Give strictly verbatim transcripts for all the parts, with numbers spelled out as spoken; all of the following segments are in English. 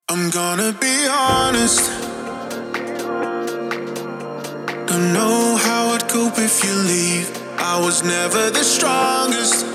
I'm gonna be honest. Don't know how I'd cope if you leave. I was never the strongest,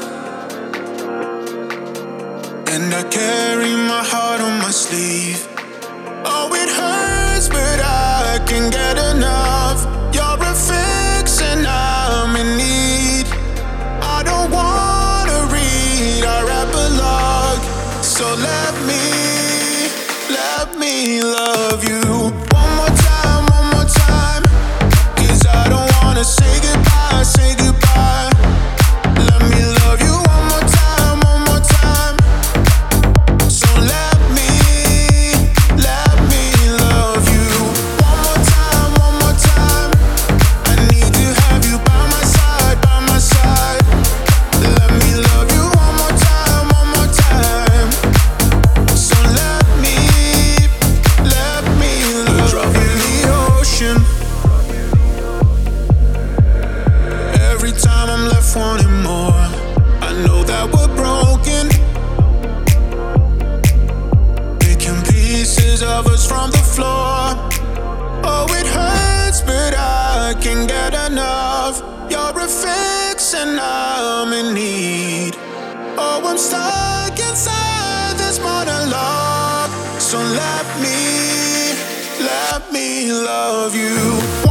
and I carry my heart on my sleeve. Oh, it hurts, but I can't get enough. You're a fix and I'm in need. I don't wanna read our epilogue, so let me, let me love you. One more time, one more time, 'cause I don't wanna say goodbye, say goodbye. Let me love you one more time, one more time. So let me, let me love you. One more time, one more time. I need to have you by my side, by my side. Let me love you one more time, one more time. So let me, let me love you. In the ocean, every time I'm left wanting more. I know that we're broken, picking pieces of us from the floor. Oh, it hurts, but I can't get enough. You're a fix and I'm in need. Oh, I'm stuck inside this monologue. So let me, let me love you.